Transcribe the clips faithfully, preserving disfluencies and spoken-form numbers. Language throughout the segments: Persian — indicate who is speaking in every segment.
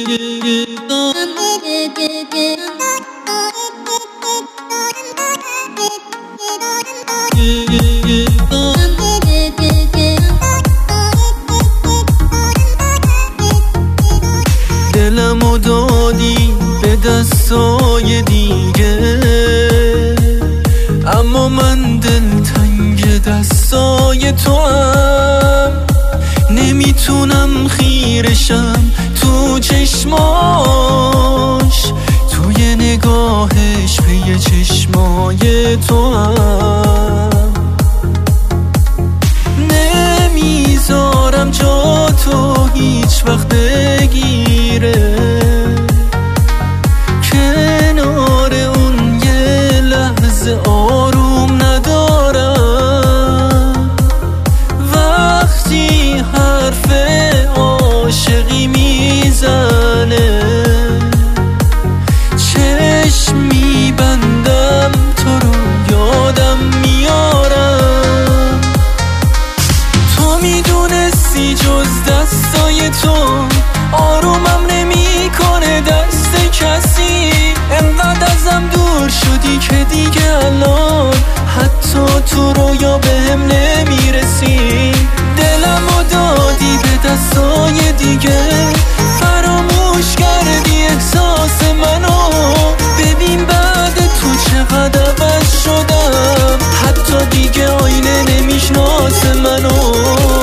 Speaker 1: دلمو دادی به دستای دیگه، اما من دلتنگ دستای تو هم. نمیتونم خیرشم تو چشماش، توی نگاهش پی چشمای تو هم. نمیذارم جا تو هیچ وقت بگیره، کنار اون یه لحظه آروم ندارم. وقتی حرف عاشقی میزنه چشم میبندم، تو رو یادم میارم. تو میدونستی جز دستای تو آرومم نمی کنه دست کسی. انقدر ازم دور شدی که دیگه الان حتی تو رویا بهم نمیرسی. دلمو دادی به دستای دیگه، فراموش کردی احساس منو. ببین بعد تو چقدر عوض شدم، حتی دیگه آینه نمیشناسه منو.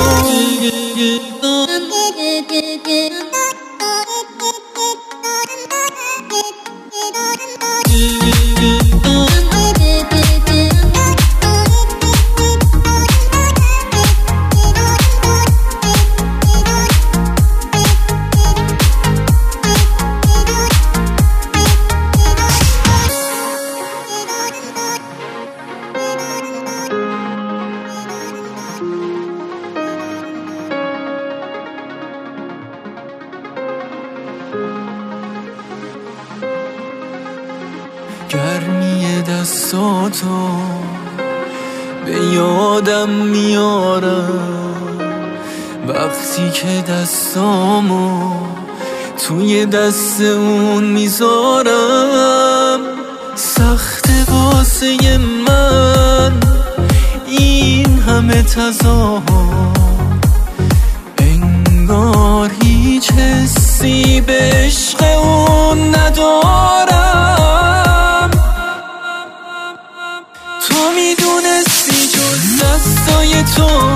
Speaker 1: گرمی دستاتو به یادم میارم، وقتی که دستامو توی دست اون میذارم. سخت واسه من این همه تظاهر، انگار هیچ حسی به عشق اون ندارم. تو میدونستی جز دستای تو